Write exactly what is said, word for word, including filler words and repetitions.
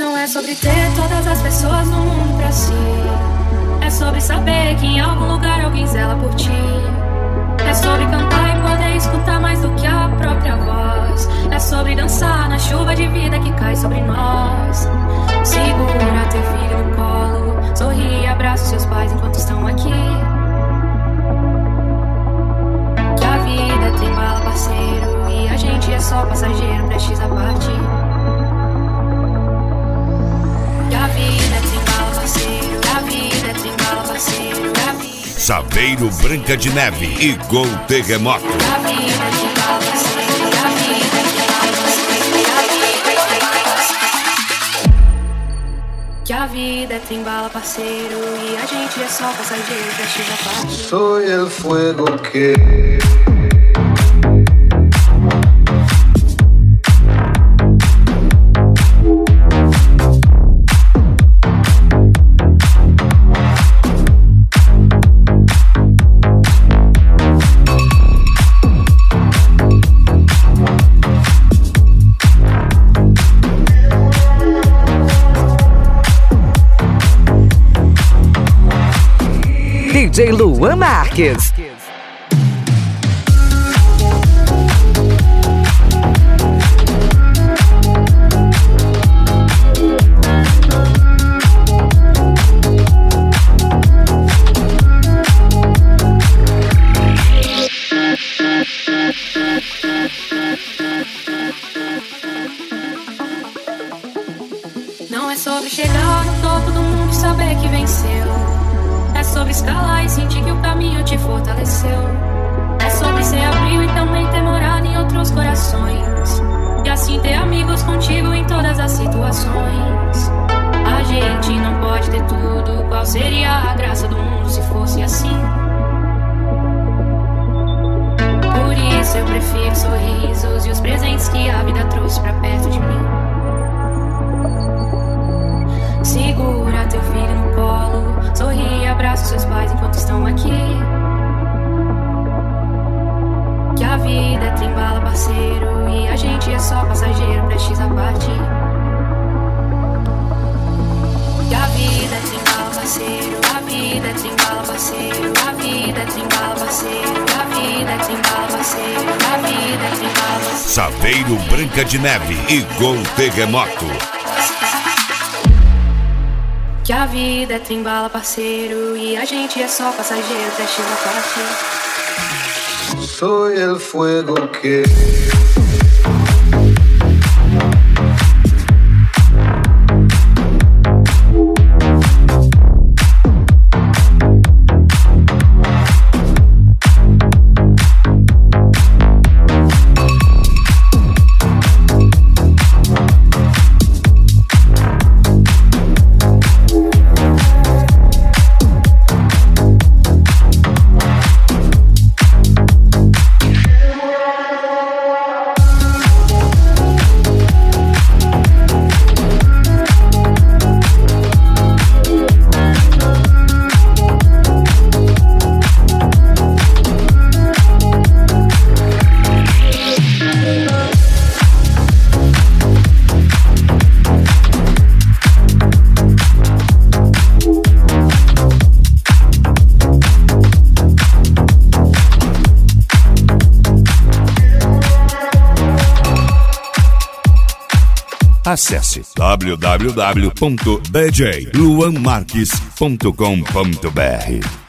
Não é sobre ter todas as pessoas no mundo pra si. É sobre saber que em algum lugar alguém zela por ti. É sobre cantar e poder escutar mais do que a própria voz. É sobre dançar na chuva de vida que cai sobre nós. Segura teu filho no colo, sorri e abraça seus pais enquanto estão aqui. Que a vida tem bala, parceiro, e a gente é só passageiro prestes a partir. Que a vida tem bala, parceiro, a vida tem bala, parceiro, a vida. Saveiro Branca de Neve e Gol Terremoto. A vida tem bala, parceiro, a vida tem bala, parceiro, a vida tem bala, parceiro. Que a vida tem bala, parceiro, e a gente é só passageiro prestes a partir. Soy el fuego que D J Luan Marques. Não é sobre chegar no topo do mundo e saber que venceu. É sobre escalar e sentir que o caminho te fortaleceu. É sobre ser abril e também ter morado em outros corações. E assim ter amigos contigo em todas as situações. A gente não pode ter tudo. Qual seria a graça do mundo se fosse assim? Por isso eu prefiro sorrisos e os presentes que a vida trouxe pra perto de mim. Segura teu filho no colo, sorri e abraça seus pais enquanto estão aqui. Que a vida é trem-bala, parceiro, e a gente é só passageiro prestes a partir. Que a vida é trem-bala, parceiro, a vida é trem-bala, parceiro, a vida é trem-bala, parceiro, a vida é trem-bala, parceiro, a vida é trem-bala, parceiro. Saveiro Branca de Neve e Gol Terremoto. Que a vida é trem-bala, parceiro, e a gente é só passageiro prestes a partir. soy el fuego que Acesse w w w ponto d j luan marques ponto com ponto b r.